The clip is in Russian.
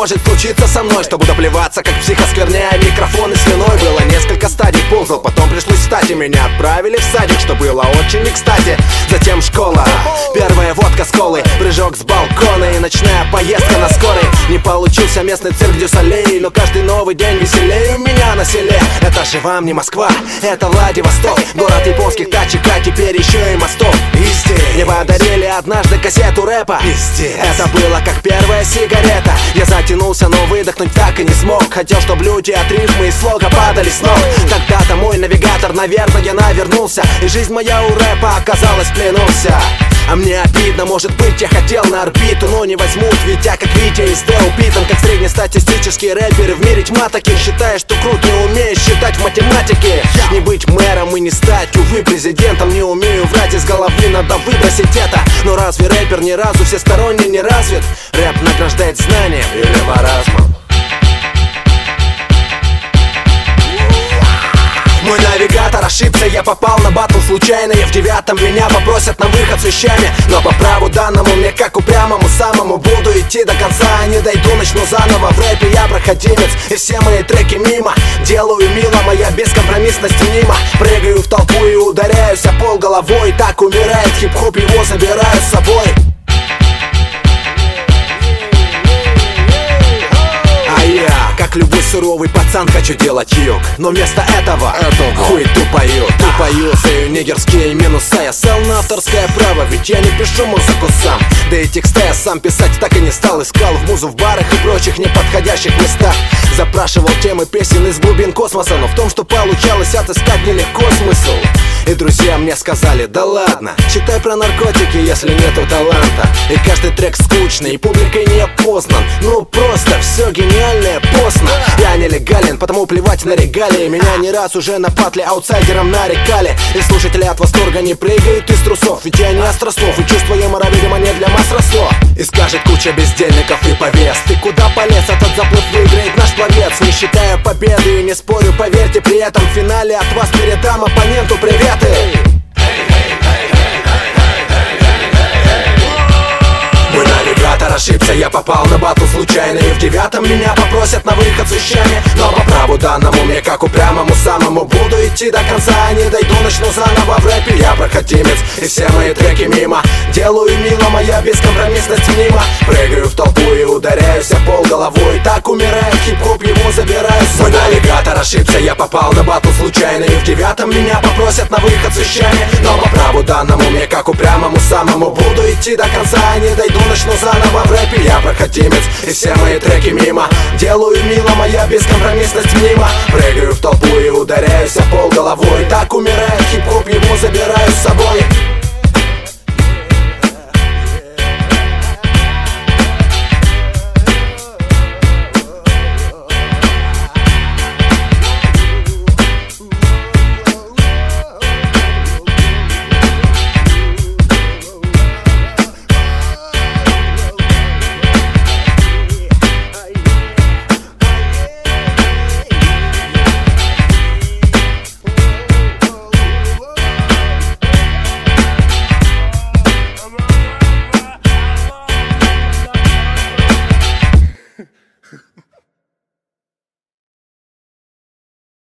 может случиться со мной, что буду плеваться, как психоскверняя микрофон и слюной. Было несколько стадий, ползал, потом пришлось встать, и меня отправили в садик, что было очень не кстати. Затем школа, первая водка с колой, прыжок с балкона и ночная поездка на скорой. Не получился местный цирк Дюсалей, но каждый новый день веселее у меня на селе. Это же вам не Москва, это Владивосток, город японских тачек, а теперь еще и мостов. Мне подарили однажды кассету рэпа. Это было как первая сигарета. Я затянулся, но выдохнуть так и не смог. Хотел, чтобы люди от рифмы и слога падали с ног. Тогда-то мой навигатор, наверное, навернулся, и жизнь моя у рэпа оказалась, клянуся. А мне обидно, может быть, я хотел на орбиту, но не возьмут, ведь я как Витя из Д упитан, как среднестатистический рэпер. В мире тьма таких, считаешь, что крут, не умеешь считать в математике. Не быть мэром и не стать, увы, президентом. Не умею врать, из головы надо выбросить это. Но разве рэпер ни разу всесторонне не развит? Рэп награждает знанием или маразмом? Мой навигатор ошибся, я попал на батл случайно. И в 9-м меня попросят на выход с вещами. Но по праву данному мне, как упрямому самому, буду идти до конца, а не дойду, начну заново. В рэпе я проходимец, и все мои треки мимо. Делаю мило, моя бескомпромиссность мимо. Прыгаю в толпу и ударяюсь о пол головой. Так умирает хип-хоп, его забираю с собой. Как любой суровый пацан хочу делать юг, но вместо этого хуй тупою. Тупою, свою нигерские минуса. Я сел на авторское право, ведь я не пишу музыку сам. Да и тексты я сам писать так и не стал. Искал в музу в барах и прочих неподходящих местах. Запрашивал темы песен из глубин космоса, но в том, что получалось отыскать, нелегко смысл. И друзья мне сказали: да ладно, читай про наркотики, если нету таланта. И каждый трек скучный, и публикой не опознан. Ну просто все гениальное постно. Я нелегален, потому плевать на регалии. Меня не раз уже на патле аутсайдером нарекали. И слушатели от восторга не прыгают из трусов, ведь я не острослов, и чувство юмора, видимо, не для масс росло. И скажет куча бездельников и повес: ты куда полез, этот заплыв выиграет наш пловец. Не считая победы и не спорю, поверьте, при этом в финале от вас передам оппоненту приветы. Мой навигатор ошибся, я попал на батл случайно. И в 9-м меня попросят на выход с вещами. Но по праву данному мне, как упрямому самому, буду идти до конца, а не дойду, начну заново. В рэпе я проходимец, и все мои треки мимо. Делаю мило, моя бескомпромиссность мимо. Прыгаю в толпу и ударяюсь о пол головой. Так умирает хип-хоп, его забираю с собой. Мой навигатор ошибся, я попал на батл случайно. И в 9-м меня попросят на выход с вещами. Но по праву данному мне, как упрямому самому, буду идти до конца, а не дойду, начну заново. В рэпе я проходимец, и все мои треки мимо. Делаю мило, моя бескомпромиссность мимо. Прыгаю в толпу и ударяюсь о пол головой. Так умирает хип-хоп, его забираю с собой.